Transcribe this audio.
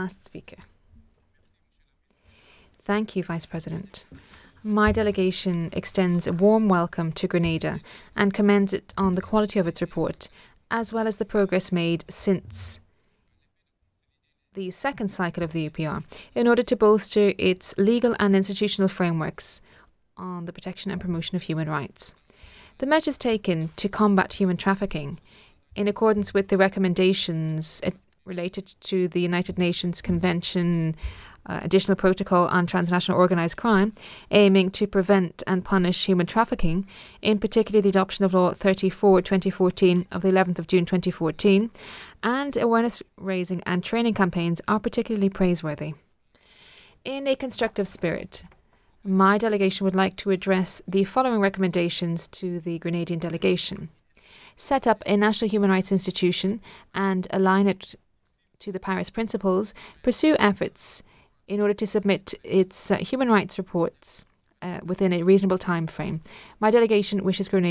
last speaker. Thank you, Vice President. My delegation extends a warm welcome to Grenada and commends it on the quality of its report, as well as the progress made since the second cycle of the UPR in order to bolster its legal and institutional frameworks on the protection and promotion of human rights. The measures taken to combat human trafficking, in accordance with the recommendations related to the United Nations Convention Additional Protocol on Transnational Organised Crime, aiming to prevent and punish human trafficking, in particular the adoption of Law 34/2014 of the 11th of June 2014, and awareness raising and training campaigns are particularly praiseworthy. In a constructive spirit, my delegation would like to address the following recommendations to the Grenadian delegation. Set up a national human rights institution and align it to the Paris Principles. Pursue efforts in order to submit its human rights reports within a reasonable time frame. My delegation wishes Grenada